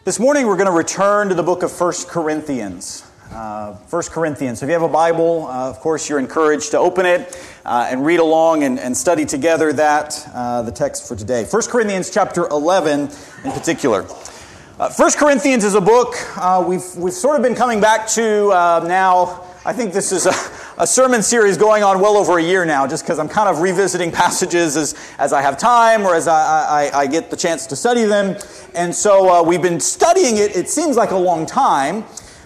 This morning we're going to return to the book of 1 Corinthians. 1 Corinthians. So if you have a Bible, of course you're encouraged to open it and read along and study together the text for today. 1 Corinthians chapter 11 in particular. 1 Corinthians is a book we've sort of been coming back to now. I think this is a sermon series going on well over a year now, just because I'm kind of revisiting passages as I have time or as I get the chance to study them. And so we've been studying it. It seems like a long time.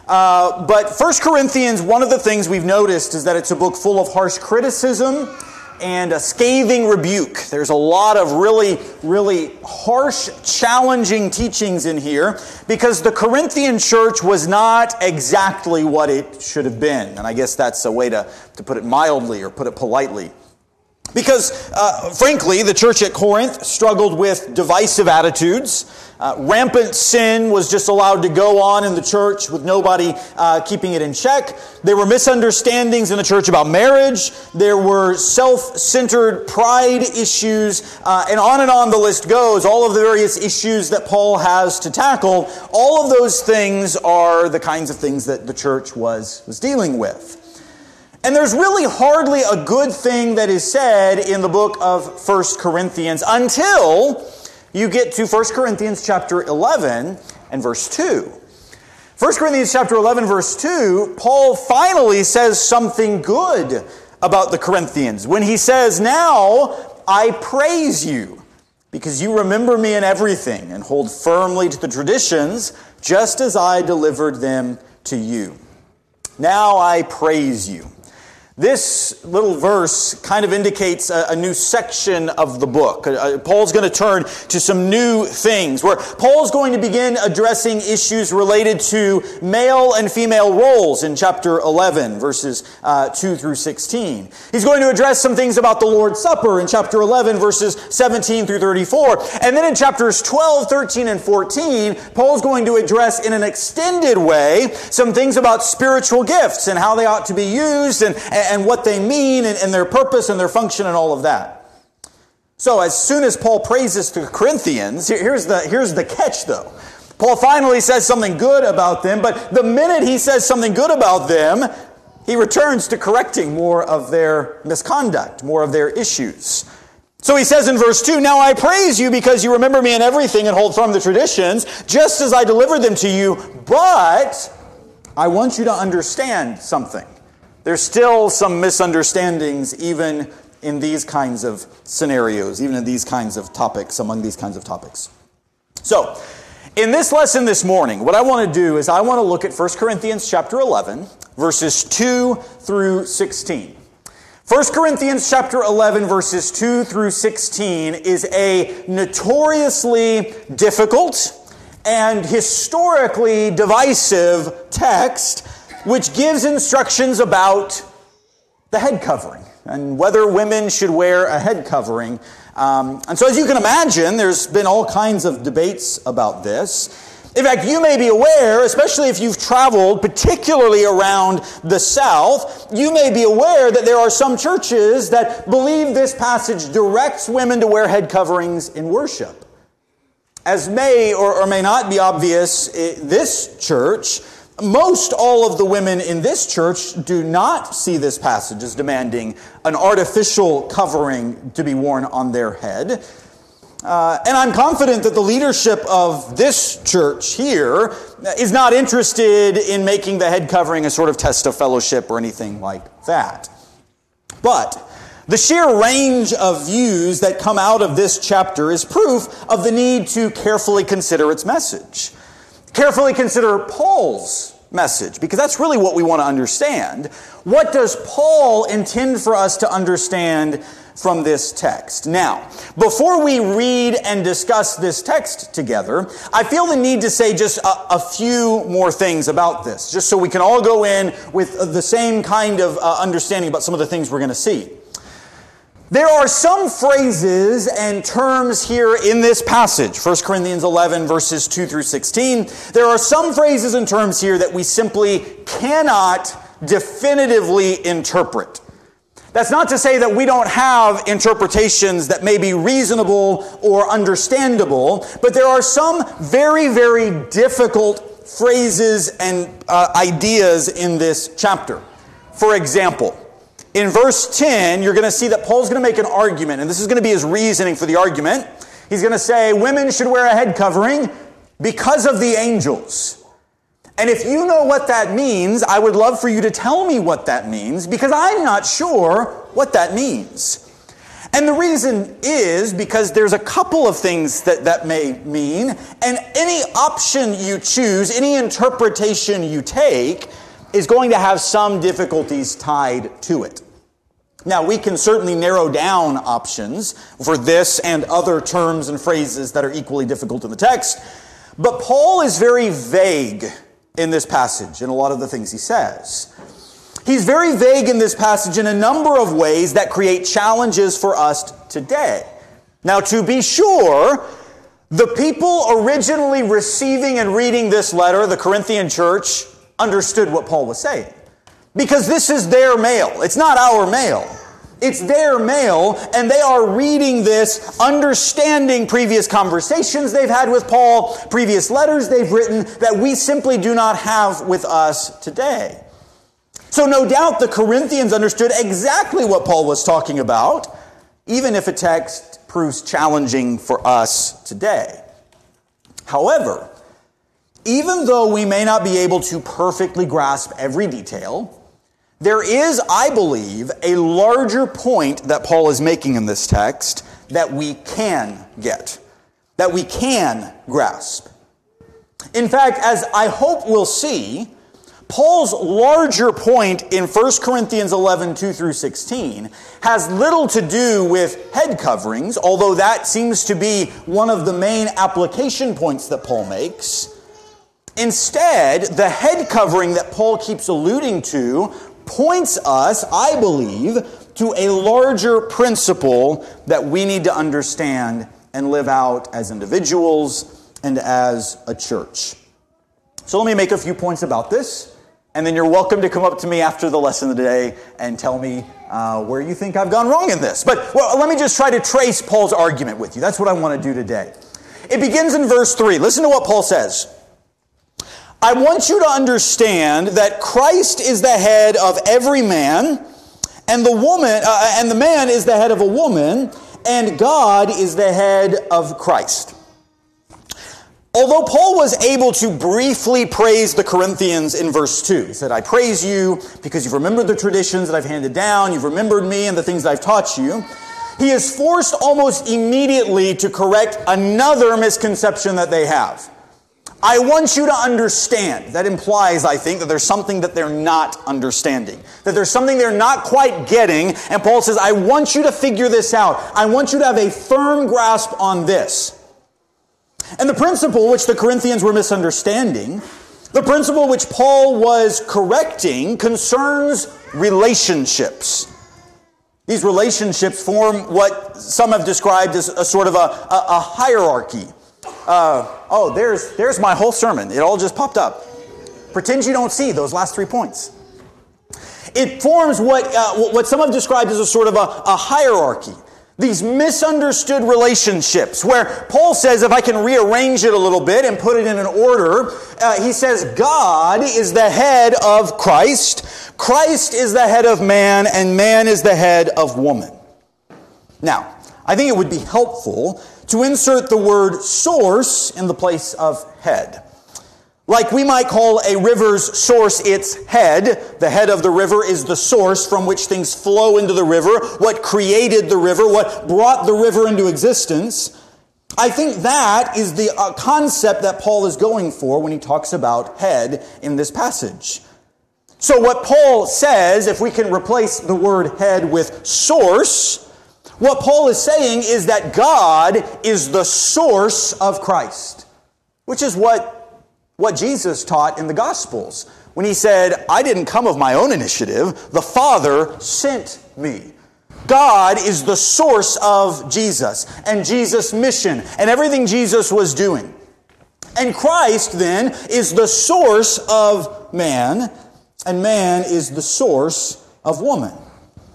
But 1 Corinthians, one of the things we've noticed is that it's a book full of harsh criticism and a scathing rebuke. There's a lot of really, really harsh, challenging teachings in here because the Corinthian church was not exactly what it should have been. And I guess that's a way to put it mildly or put it politely. Because, frankly, the church at Corinth struggled with divisive attitudes. Rampant sin was just allowed to go on in the church with nobody keeping it in check. There were misunderstandings in the church about marriage. There were self-centered pride issues. And on the list goes. All of the various issues that Paul has to tackle. All of those things are the kinds of things that the church was dealing with. And there's really hardly a good thing that is said in the book of 1 Corinthians until you get to 1 Corinthians chapter 11 and verse 2. 1 Corinthians chapter 11 verse 2, Paul finally says something good about the Corinthians when he says, "Now I praise you because you remember me in everything and hold firmly to the traditions just as I delivered them to you. Now I praise you." This little verse kind of indicates a new section of the book. Paul's going to turn to some new things, where Paul's going to begin addressing issues related to male and female roles in chapter 11, verses 2 through 16. He's going to address some things about the Lord's Supper in chapter 11, verses 17 through 34. And then in chapters 12, 13, and 14, Paul's going to address in an extended way some things about spiritual gifts and how they ought to be used and what they mean and their purpose and their function and all of that. So as soon as Paul praises the Corinthians, here's the catch though. Paul finally says something good about them, but the minute he says something good about them, he returns to correcting more of their misconduct, more of their issues. So he says in verse 2, "Now I praise you because you remember me in everything and hold firm the traditions, just as I delivered them to you, but I want you to understand something." There's still some misunderstandings even in these kinds of scenarios, even in these kinds of topics, among these kinds of topics. So, in this lesson this morning, what I want to do is I want to look at 1 Corinthians chapter 11, verses 2 through 16. 1 Corinthians chapter 11, verses 2 through 16 is a notoriously difficult and historically divisive text which gives instructions about the head covering and whether women should wear a head covering. And so as you can imagine, there's been all kinds of debates about this. In fact, you may be aware, especially if you've traveled, particularly around the South, you may be aware that there are some churches that believe this passage directs women to wear head coverings in worship. As may or may not be obvious, this church, most all of the women in this church do not see this passage as demanding an artificial covering to be worn on their head. And I'm confident that the leadership of this church here is not interested in making the head covering a sort of test of fellowship or anything like that. But the sheer range of views that come out of this chapter is proof of the need to carefully consider its message. Carefully consider Paul's message, because that's really what we want to understand. What does Paul intend for us to understand from this text? Now, before we read and discuss this text together, I feel the need to say just a few more things about this, just so we can all go in with the same kind of understanding about some of the things we're going to see. There are some phrases and terms here in this passage, 1 Corinthians 11, verses 2 through 16. There are some phrases and terms here that we simply cannot definitively interpret. That's not to say that we don't have interpretations that may be reasonable or understandable, but there are some very, very difficult phrases and ideas in this chapter. For example, in verse 10, you're going to see that Paul's going to make an argument, and this is going to be his reasoning for the argument. He's going to say women should wear a head covering because of the angels. And if you know what that means, I would love for you to tell me what that means, because I'm not sure what that means. And the reason is because there's a couple of things that may mean, and any option you choose, any interpretation you take, is going to have some difficulties tied to it. Now, we can certainly narrow down options for this and other terms and phrases that are equally difficult in the text, but Paul is very vague in this passage in a lot of the things he says. He's very vague in this passage in a number of ways that create challenges for us today. Now, to be sure, the people originally receiving and reading this letter, the Corinthian church, understood what Paul was saying. Because this is their mail. It's not our mail. It's their mail, and they are reading this, understanding previous conversations they've had with Paul, previous letters they've written that we simply do not have with us today. So no doubt the Corinthians understood exactly what Paul was talking about, even if a text proves challenging for us today. However, even though we may not be able to perfectly grasp every detail, there is, I believe, a larger point that Paul is making in this text that we can get, that we can grasp. In fact, as I hope we'll see, Paul's larger point in 1 Corinthians 11, 2 through 16 has little to do with head coverings, although that seems to be one of the main application points that Paul makes. Instead, the head covering that Paul keeps alluding to points us, I believe, to a larger principle that we need to understand and live out as individuals and as a church. So let me make a few points about this, and then you're welcome to come up to me after the lesson today and tell me where you think I've gone wrong in this. But let me just try to trace Paul's argument with you. That's what I want to do today. It begins in verse 3. Listen to what Paul says. I want you to understand that Christ is the head of every man, and the man is the head of a woman, and God is the head of Christ. Although Paul was able to briefly praise the Corinthians in verse 2, he said, I praise you because you've remembered the traditions that I've handed down, you've remembered me and the things that I've taught you. He is forced almost immediately to correct another misconception that they have. I want you to understand. That implies, I think, that there's something that they're not understanding. That there's something they're not quite getting. And Paul says, I want you to figure this out. I want you to have a firm grasp on this. And the principle which the Corinthians were misunderstanding, the principle which Paul was correcting, concerns relationships. These relationships form what some have described as a sort of a hierarchy. There's my whole sermon. It all just popped up. Pretend you don't see those last 3 points. It forms what some have described as a sort of a hierarchy. These misunderstood relationships where Paul says, if I can rearrange it a little bit and put it in an order, he says God is the head of Christ, Christ is the head of man, and man is the head of woman. Now, I think it would be helpful to insert the word source in the place of head. Like we might call a river's source its head. The head of the river is the source from which things flow into the river, what created the river, what brought the river into existence. I think that is the concept that Paul is going for when he talks about head in this passage. So what Paul says, if we can replace the word head with source, what Paul is saying is that God is the source of Christ, which is what Jesus taught in the Gospels when he said, I didn't come of my own initiative, the Father sent me. God is the source of Jesus and Jesus' mission and everything Jesus was doing. And Christ then is the source of man, and man is the source of woman.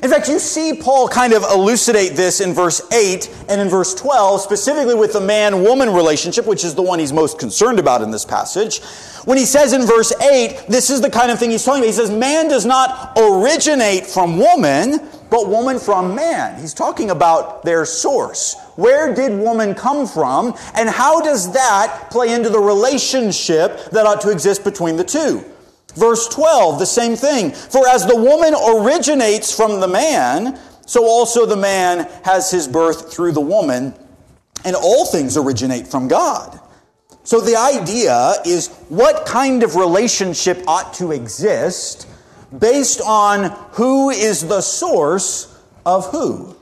In fact, you see Paul kind of elucidate this in verse 8 and in verse 12, specifically with the man-woman relationship, which is the one he's most concerned about in this passage. When he says in verse 8, this is the kind of thing he's talking about. He says, man does not originate from woman, but woman from man. He's talking about their source. Where did woman come from? And how does that play into the relationship that ought to exist between the two? Verse 12, the same thing. For as the woman originates from the man, so also the man has his birth through the woman, and all things originate from God. So the idea is what kind of relationship ought to exist based on who is the source of who.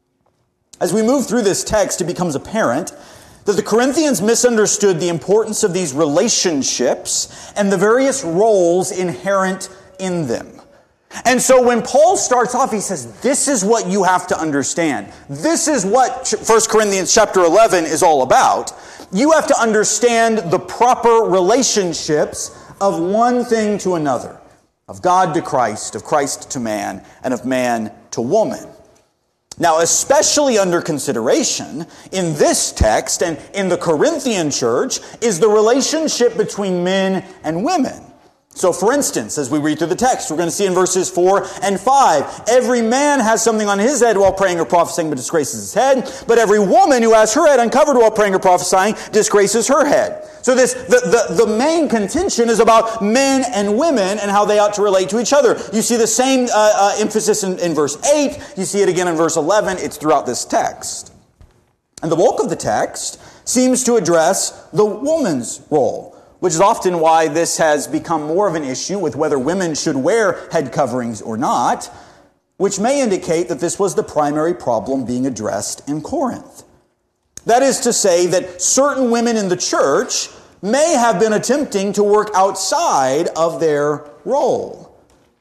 As we move through this text, it becomes apparent that the Corinthians misunderstood the importance of these relationships and the various roles inherent in them. And so when Paul starts off, he says, this is what you have to understand. This is what 1 Corinthians chapter 11 is all about. You have to understand the proper relationships of one thing to another, of God to Christ, of Christ to man, and of man to woman. Now, especially under consideration in this text and in the Corinthian church is the relationship between men and women. So, for instance, as we read through the text, we're going to see in verses 4 and 5, every man has something on his head while praying or prophesying but disgraces his head, but every woman who has her head uncovered while praying or prophesying disgraces her head. So the main contention is about men and women and how they ought to relate to each other. You see the same emphasis in verse 8. You see it again in verse 11. It's throughout this text. And the bulk of the text seems to address the woman's role, which is often why this has become more of an issue with whether women should wear head coverings or not, which may indicate that this was the primary problem being addressed in Corinth. That is to say that certain women in the church may have been attempting to work outside of their role.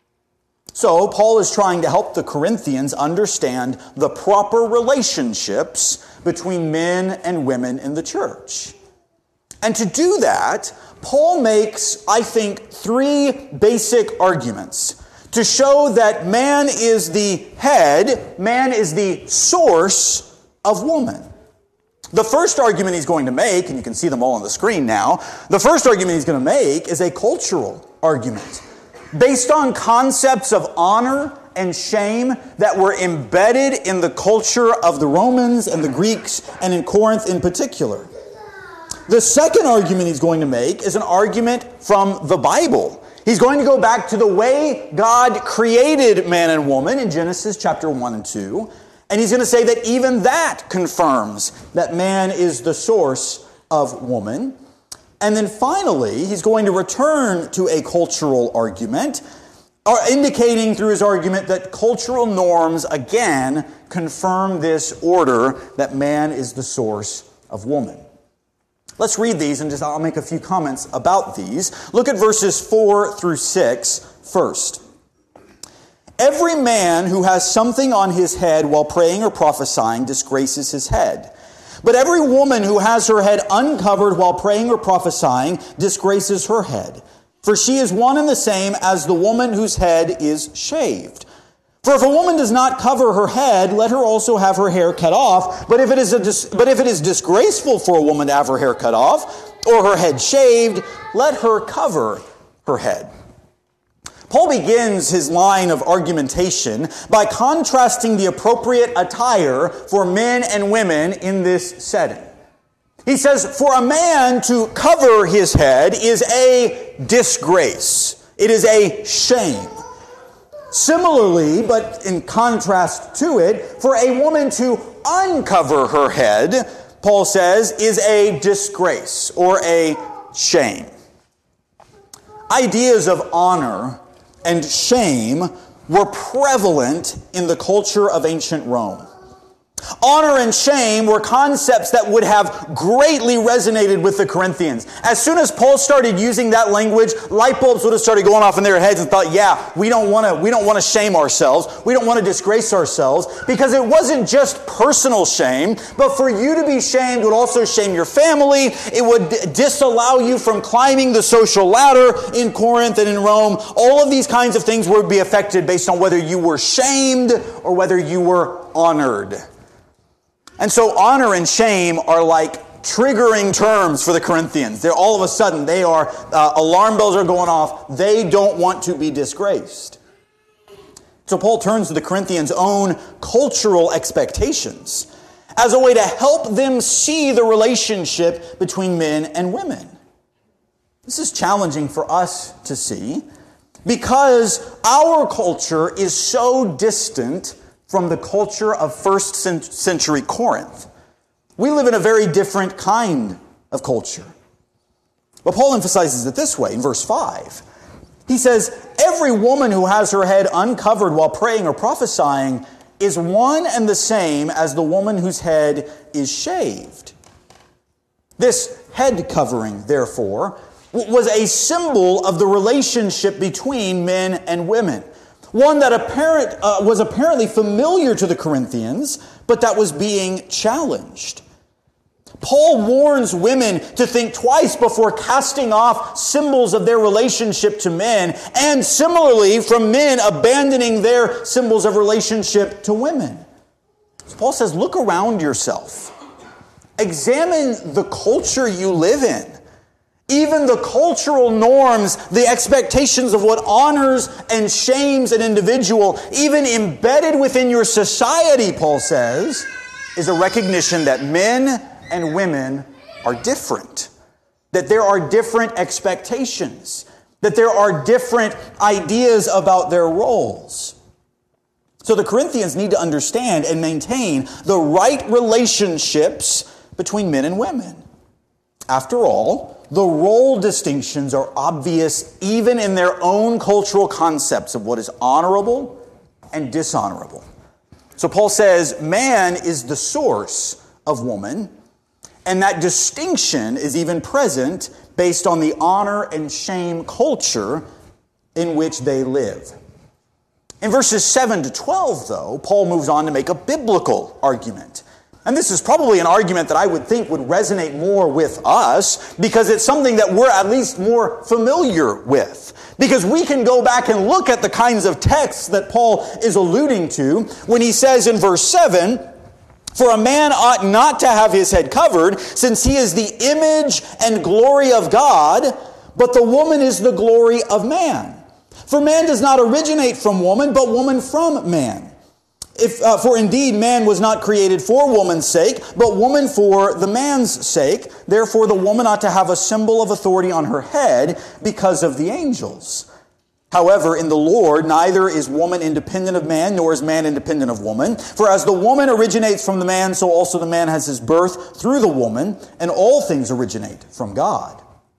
So Paul is trying to help the Corinthians understand the proper relationships between men and women in the church. And to do that, Paul makes, I think, three basic arguments to show that man is the head, man is the source of woman. The first argument he's going to make, and you can see them all on the screen now, the first argument he's going to make is a cultural argument based on concepts of honor and shame that were embedded in the culture of the Romans and the Greeks, and in Corinth in particular. The second argument he's going to make is an argument from the Bible. He's going to go back to the way God created man and woman in Genesis chapter 1 and 2. And he's going to say that even that confirms that man is the source of woman. And then finally, he's going to return to a cultural argument, indicating through his argument that cultural norms again confirm this order that man is the source of woman. Let's read these and I'll make a few comments about these. Look at verses 4 through 6 first. Every man who has something on his head while praying or prophesying disgraces his head. But every woman who has her head uncovered while praying or prophesying disgraces her head. For she is one and the same as the woman whose head is shaved. For if a woman does not cover her head, let her also have her hair cut off. But if it is disgraceful for a woman to have her hair cut off or her head shaved, let her cover her head. Paul begins his line of argumentation by contrasting the appropriate attire for men and women in this setting. He says, for a man to cover his head is a disgrace. It is a shame. Similarly, but in contrast to it, for a woman to uncover her head, Paul says, is a disgrace or a shame. Ideas of honor and shame were prevalent in the culture of ancient Rome. Honor and shame were concepts that would have greatly resonated with the Corinthians. As soon as Paul started using that language, light bulbs would have started going off in their heads and thought, yeah, we don't want to shame ourselves. We don't want to disgrace ourselves, because it wasn't just personal shame, but for you to be shamed would also shame your family. It would disallow you from climbing the social ladder in Corinth and in Rome. All of these kinds of things would be affected based on whether you were shamed or whether you were honored. And so honor and shame are like triggering terms for the Corinthians. They're all of a sudden, they are, alarm bells are going off. They don't want to be disgraced. So Paul turns to the Corinthians' own cultural expectations as a way to help them see the relationship between men and women. This is challenging for us to see because our culture is so distant from the culture of first century Corinth. We live in a very different kind of culture. But Paul emphasizes it this way in verse 5. He says, every woman who has her head uncovered while praying or prophesying is one and the same as the woman whose head is shaved. This head covering, therefore, was a symbol of the relationship between men and women. One that was apparently familiar to the Corinthians, but that was being challenged. Paul warns women to think twice before casting off symbols of their relationship to men, and similarly from men abandoning their symbols of relationship to women. So Paul says, look around yourself. Examine the culture you live in. Even the cultural norms, the expectations of what honors and shames an individual, even embedded within your society, Paul says, is a recognition that men and women are different. That there are different expectations. That there are different ideas about their roles. So the Corinthians need to understand and maintain the right relationships between men and women. After all, the role distinctions are obvious even in their own cultural concepts of what is honorable and dishonorable. So Paul says man is the source of woman, and that distinction is even present based on the honor and shame culture in which they live. In verses 7 to 12, though, Paul moves on to make a biblical argument. And this is probably an argument that I would think would resonate more with us because it's something that we're at least more familiar with. Because we can go back and look at the kinds of texts that Paul is alluding to when he says in verse 7, "For a man ought not to have his head covered, since he is the image and glory of God, but the woman is the glory of man. For man does not originate from woman, but woman from man. For indeed man was not created for woman's sake, but woman for the man's sake. Therefore the woman ought to have a symbol of authority on her head because of the angels. However, in the Lord, neither is woman independent of man, nor is man independent of woman. For as the woman originates from the man, so also the man has his birth through the woman, and all things originate from God."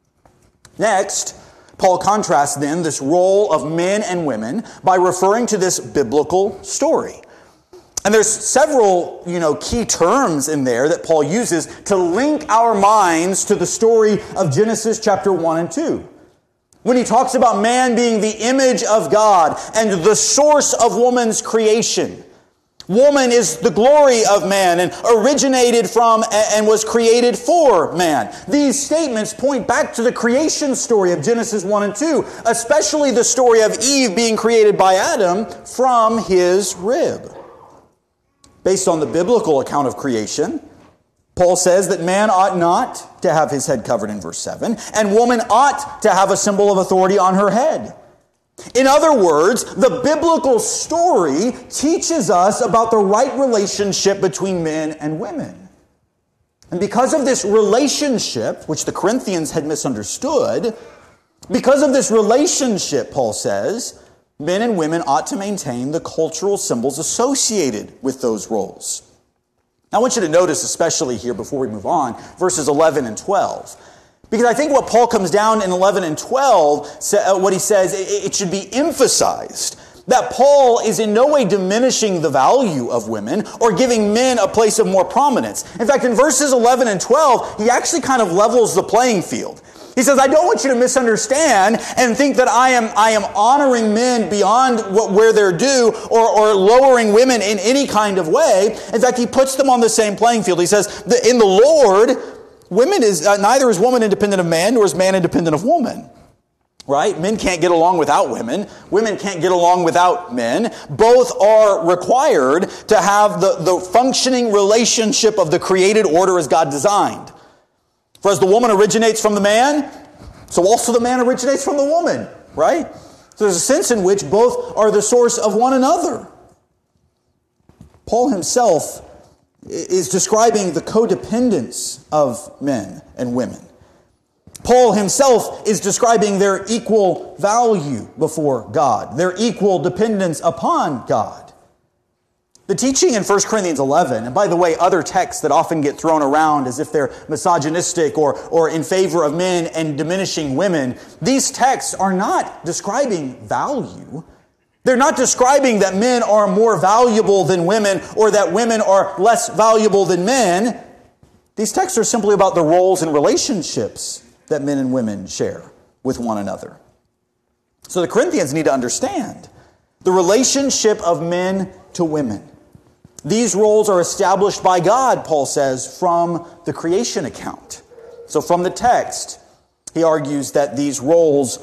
Next, Paul contrasts then this role of men and women by referring to this biblical story. And there's several, key terms in there that Paul uses to link our minds to the story of Genesis chapter 1 and 2. When he talks about man being the image of God and the source of woman's creation. Woman is the glory of man and originated from and was created for man. These statements point back to the creation story of Genesis 1 and 2, especially the story of Eve being created by Adam from his rib. Based on the biblical account of creation, Paul says that man ought not to have his head covered in verse 7, and woman ought to have a symbol of authority on her head. In other words, the biblical story teaches us about the right relationship between men and women. And because of this relationship, which the Corinthians had misunderstood, because of this relationship, Paul says, men and women ought to maintain the cultural symbols associated with those roles. Now, I want you to notice, especially here before we move on, verses 11 and 12. Because I think what Paul comes down in 11 and 12, what he says, it should be emphasized that Paul is in no way diminishing the value of women or giving men a place of more prominence. In fact, in verses 11 and 12, he actually kind of levels the playing field. He says, I don't want you to misunderstand and think that I am honoring men beyond where they're due or lowering women in any kind of way. In fact, he puts them on the same playing field. He says, that in the Lord, neither is woman independent of man, nor is man independent of woman. Right? Men can't get along without women. Women can't get along without men. Both are required to have the functioning relationship of the created order as God designed. For as the woman originates from the man, so also the man originates from the woman, right? So there's a sense in which both are the source of one another. Paul himself is describing the codependence of men and women. Paul himself is describing their equal value before God, their equal dependence upon God. The teaching in 1 Corinthians 11, and by the way, other texts that often get thrown around as if they're misogynistic or in favor of men and diminishing women, these texts are not describing value. They're not describing that men are more valuable than women or that women are less valuable than men. These texts are simply about the roles and relationships that men and women share with one another. So the Corinthians need to understand the relationship of men to women. These roles are established by God, Paul says, from the creation account. So from the text, he argues that these roles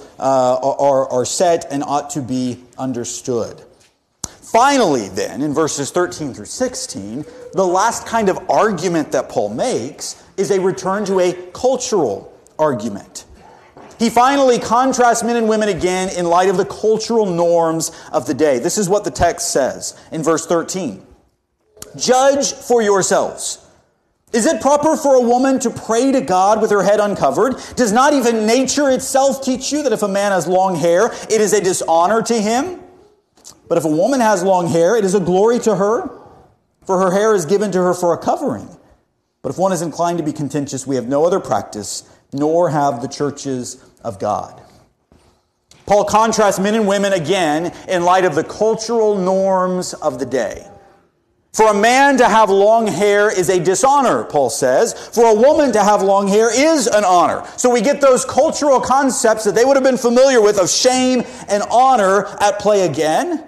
are set and ought to be understood. Finally, then, in verses 13 through 16, the last kind of argument that Paul makes is a return to a cultural argument. He finally contrasts men and women again in light of the cultural norms of the day. This is what the text says in verse 13. Judge for yourselves. Is it proper for a woman to pray to God with her head uncovered? Does not even nature itself teach you that if a man has long hair, it is a dishonor to him? But if a woman has long hair, it is a glory to her, for her hair is given to her for a covering. But if one is inclined to be contentious, we have no other practice, nor have the churches of God. Paul contrasts men and women again in light of the cultural norms of the day. For a man to have long hair is a dishonor, Paul says. For a woman to have long hair is an honor. So we get those cultural concepts that they would have been familiar with of shame and honor at play again.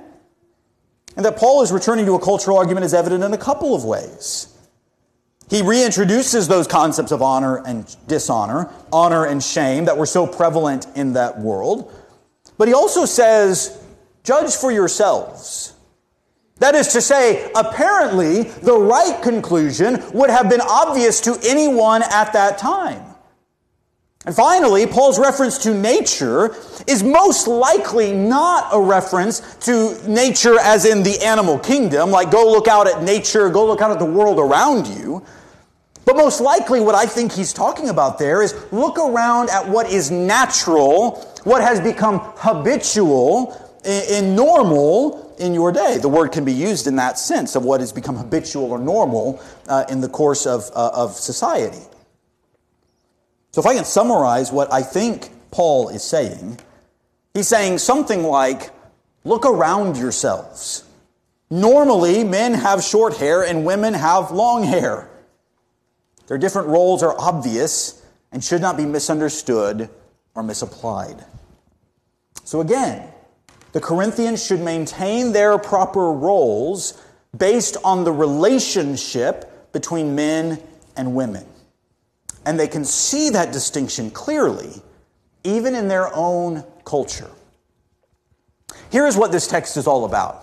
And that Paul is returning to a cultural argument is evident in a couple of ways. He reintroduces those concepts of honor and dishonor, honor and shame that were so prevalent in that world. But he also says, judge for yourselves. That is to say, apparently, the right conclusion would have been obvious to anyone at that time. And finally, Paul's reference to nature is most likely not a reference to nature as in the animal kingdom, like go look out at nature, go look out at the world around you. But most likely what I think he's talking about there is look around at what is natural, what has become habitual and normal in your day. The word can be used in that sense of what has become habitual or normal in the course of society. So if I can summarize what I think Paul is saying, he's saying something like, look around yourselves. Normally, men have short hair and women have long hair. Their different roles are obvious and should not be misunderstood or misapplied. So again, the Corinthians should maintain their proper roles based on the relationship between men and women. And they can see that distinction clearly, even in their own culture. Here is what this text is all about.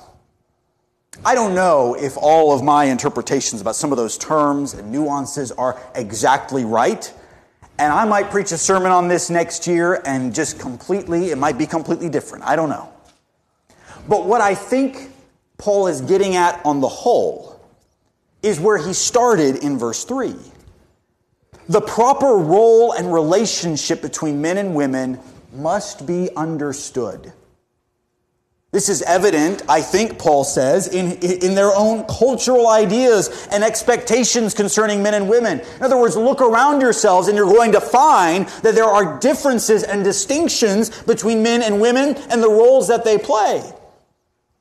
I don't know if all of my interpretations about some of those terms and nuances are exactly right. And I might preach a sermon on this next year and it might be completely different. I don't know. But what I think Paul is getting at on the whole is where he started in verse 3. The proper role and relationship between men and women must be understood. This is evident, I think Paul says, in their own cultural ideas and expectations concerning men and women. In other words, look around yourselves and you're going to find that there are differences and distinctions between men and women and the roles that they play.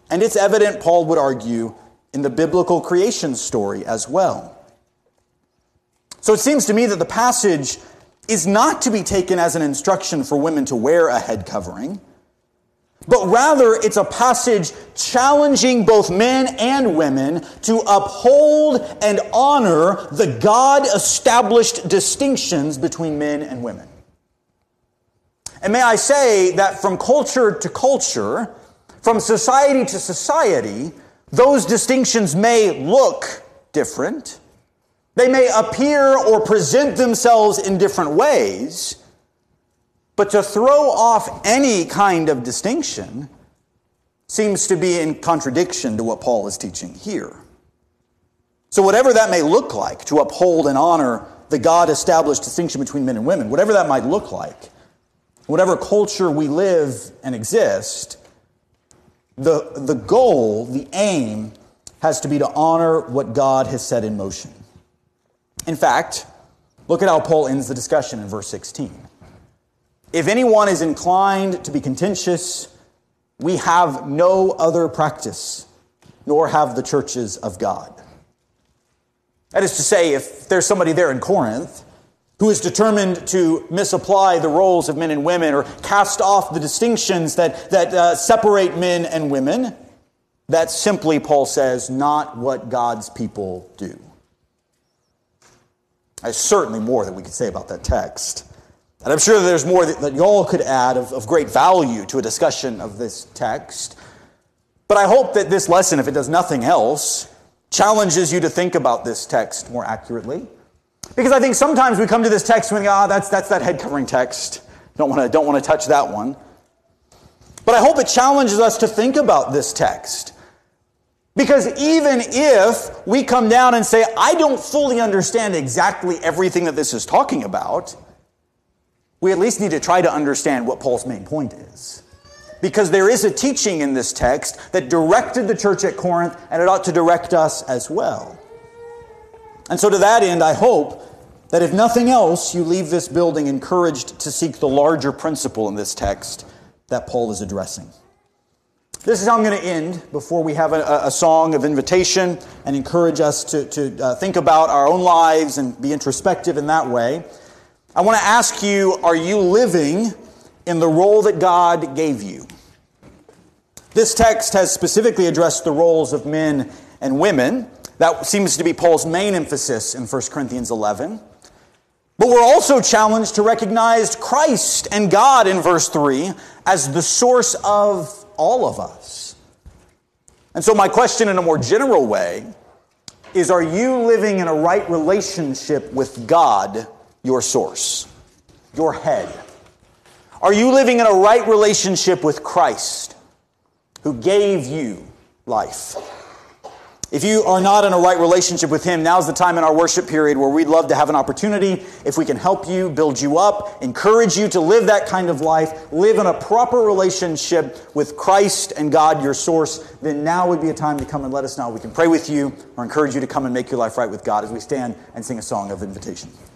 And it's evident, Paul would argue, in the biblical creation story as well. So it seems to me that the passage is not to be taken as an instruction for women to wear a head covering, but rather it's a passage challenging both men and women to uphold and honor the God-established distinctions between men and women. And may I say that from culture to culture, from society to society, those distinctions may look different. They may appear or present themselves in different ways. But to throw off any kind of distinction seems to be in contradiction to what Paul is teaching here. So whatever that may look like, to uphold and honor the God-established distinction between men and women, whatever that might look like, whatever culture we live and exist, the goal, the aim, has to be to honor what God has set in motion. In fact, look at how Paul ends the discussion in verse 16. If anyone is inclined to be contentious, we have no other practice, nor have the churches of God. That is to say, if there's somebody there in Corinth who is determined to misapply the roles of men and women or cast off the distinctions that separate men and women, that's simply, Paul says, not what God's people do. There's certainly more that we could say about that text. And I'm sure there's more that y'all could add of great value to a discussion of this text. But I hope that this lesson, if it does nothing else, challenges you to think about this text more accurately. Because I think sometimes we come to this text and we think, that's that head covering text. Don't want to touch that one. But I hope it challenges us to think about this text. Because even if we come down and say, I don't fully understand exactly everything that this is talking about, we at least need to try to understand what Paul's main point is. Because there is a teaching in this text that directed the church at Corinth, and it ought to direct us as well. And so to that end, I hope that if nothing else, you leave this building encouraged to seek the larger principle in this text that Paul is addressing. This is how I'm going to end before we have a song of invitation and encourage us to think about our own lives and be introspective in that way. I want to ask you, are you living in the role that God gave you? This text has specifically addressed the roles of men and women. That seems to be Paul's main emphasis in 1 Corinthians 11. But we're also challenged to recognize Christ and God in verse 3 as the source of all of us. And so my question in a more general way is, are you living in a right relationship with God, your source, your head? Are you living in a right relationship with Christ, who gave you life? If you are not in a right relationship with Him, now's the time in our worship period where we'd love to have an opportunity, if we can help you, build you up, encourage you to live that kind of life, live in a proper relationship with Christ and God, your source, then now would be a time to come and let us know. We can pray with you or encourage you to come and make your life right with God as we stand and sing a song of invitation.